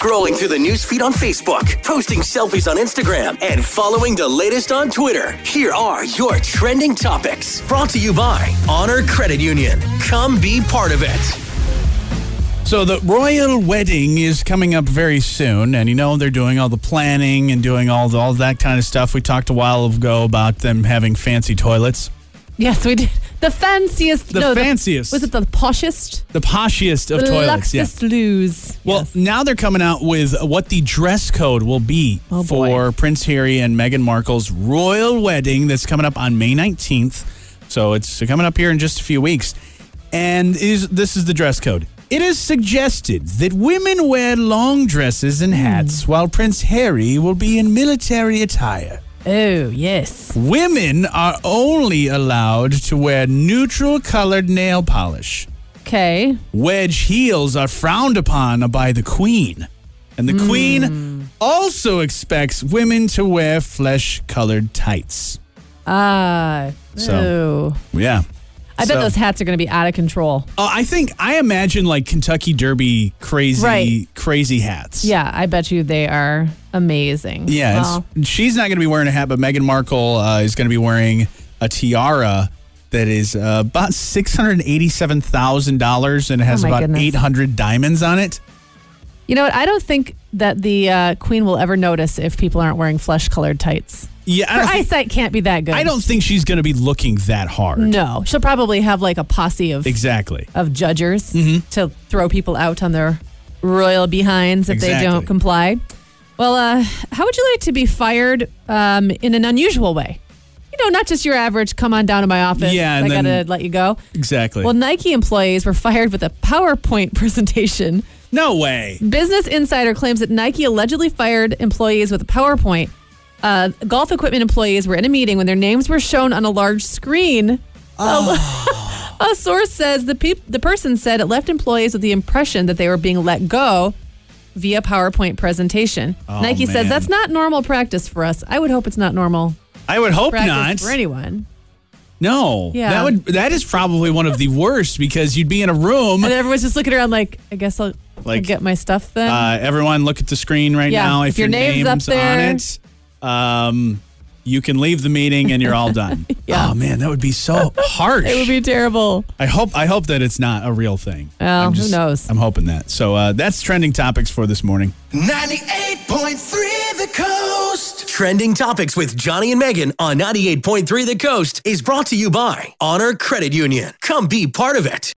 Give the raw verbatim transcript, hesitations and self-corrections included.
Scrolling through the newsfeed on Facebook, posting selfies on Instagram, and following the latest on Twitter. Here are your trending topics. Brought to you by Honor Credit Union. Come be part of it. So the royal wedding is coming up very soon, and you know they're doing all the planning and doing all the, all that kind of stuff. We talked a while ago about them having fancy toilets. Yes, we did. The fanciest. The no, fanciest. The, was it the poshest? The poshiest of the toilets, yeah. Luxus. Well, yes. Now they're coming out with what the dress code will be oh, for boy. Prince Harry and Meghan Markle's royal wedding that's coming up on May nineteenth. So it's coming up here in just a few weeks. And is this is the dress code. It is suggested that women wear long dresses and hats, mm. while Prince Harry will be in military attire. Oh, yes. Women are only allowed to wear neutral-colored nail polish. Okay. Wedge heels are frowned upon by the Queen. And the mm. Queen also expects women to wear flesh-colored tights. Ah. Uh, so, yeah. I bet so, those hats are going to be out of control. Uh, I think, I imagine like Kentucky Derby crazy, right. crazy hats. Yeah, I bet you they are amazing. Yeah, well, she's not going to be wearing a hat, but Meghan Markle uh, is going to be wearing a tiara that is uh, about six hundred eighty-seven thousand dollars and it has oh about goodness. eight hundred diamonds on it. You know what? I don't think that the uh, Queen will ever notice if people aren't wearing flesh-colored tights. Yeah, Her think, eyesight can't be that good. I don't think she's going to be looking that hard. No. She'll probably have like a posse of exactly of judgers mm-hmm. to throw people out on their royal behinds if exactly. they don't comply. Well, uh, how would you like to be fired um, in an unusual way? You know, not just your average, come on down to my office, yeah, and I then, got to let you go. Exactly. Well, Nike employees were fired with a PowerPoint presentation. No way. Business Insider claims that Nike allegedly fired employees with a PowerPoint. Uh, golf equipment employees were in a meeting when their names were shown on a large screen. Oh. A, a source says the peop- the person said it left employees with the impression that they were being let go via PowerPoint presentation. Oh, Nike man. says that's not normal practice for us. I would hope it's not normal. I would hope practice not for anyone. No, yeah. that would that is probably one of the worst because you'd be in a room and everyone's just looking around like, I guess I'll, like, I'll get my stuff then. Uh, everyone, look at the screen right yeah. now. If, if your, your name's, name's up there, on it, um, you can leave the meeting and you're all done. yeah. Oh man, that would be so harsh. It would be terrible. I hope I hope that it's not a real thing. Well, I'm just, who knows? I'm hoping that. So uh, that's trending topics for this morning. ninety-eight point three The Coast. Trending topics with Johnny and Megan on ninety-eight point three The Coast is brought to you by Honor Credit Union. Come be part of it.